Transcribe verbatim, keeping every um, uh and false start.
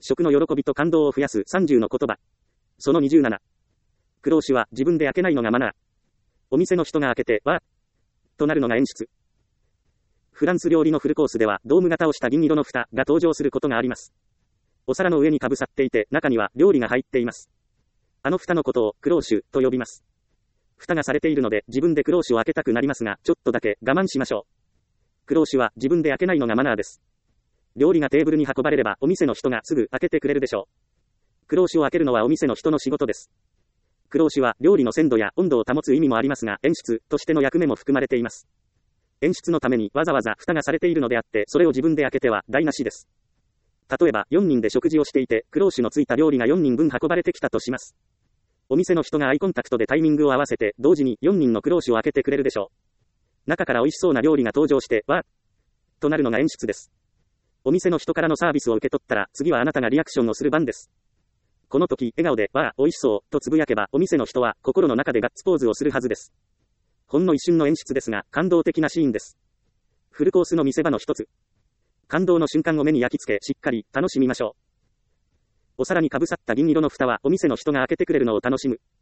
食の喜びと感動を増やすさんじゅうの言葉。そのにじゅうなな。苦労酒は自分で開けないのがマナー。お店の人が開けて、わーとなるのが演出。フランス料理のフルコースでは、ドーム型をした銀色の蓋が登場することがあります。お皿の上にかぶさっていて、中には料理が入っています。あの蓋のことを苦労酒と呼びます。蓋がされているので、自分で苦労酒を開けたくなりますが、ちょっとだけ我慢しましょう。苦労酒は自分で開けないのがマナーです。料理がテーブルに運ばれれば、お店の人がすぐ開けてくれるでしょう。苦労酒を開けるのはお店の人の仕事です。苦労酒は料理の鮮度や温度を保つ意味もありますが、演出としての役目も含まれています。演出のためにわざわざ蓋がされているのであって、それを自分で開けては台無しです。例えば、よんにんで食事をしていて、苦労酒のついた料理がよにんぶん運ばれてきたとします。お店の人がアイコンタクトでタイミングを合わせて、同時によにんの苦労酒を開けてくれるでしょう。中から美味しそうな料理が登場して、わーとなるのが演出です。お店の人からのサービスを受け取ったら、次はあなたがリアクションをする番です。この時、笑顔で、わあ、美味しそう、とつぶやけば、お店の人は、心の中でガッツポーズをするはずです。ほんの一瞬の演出ですが、感動的なシーンです。フルコースの見せ場の一つ。感動の瞬間を目に焼き付け、しっかり、楽しみましょう。お皿にかぶさった銀色の蓋は、お店の人が開けてくれるのを楽しむ。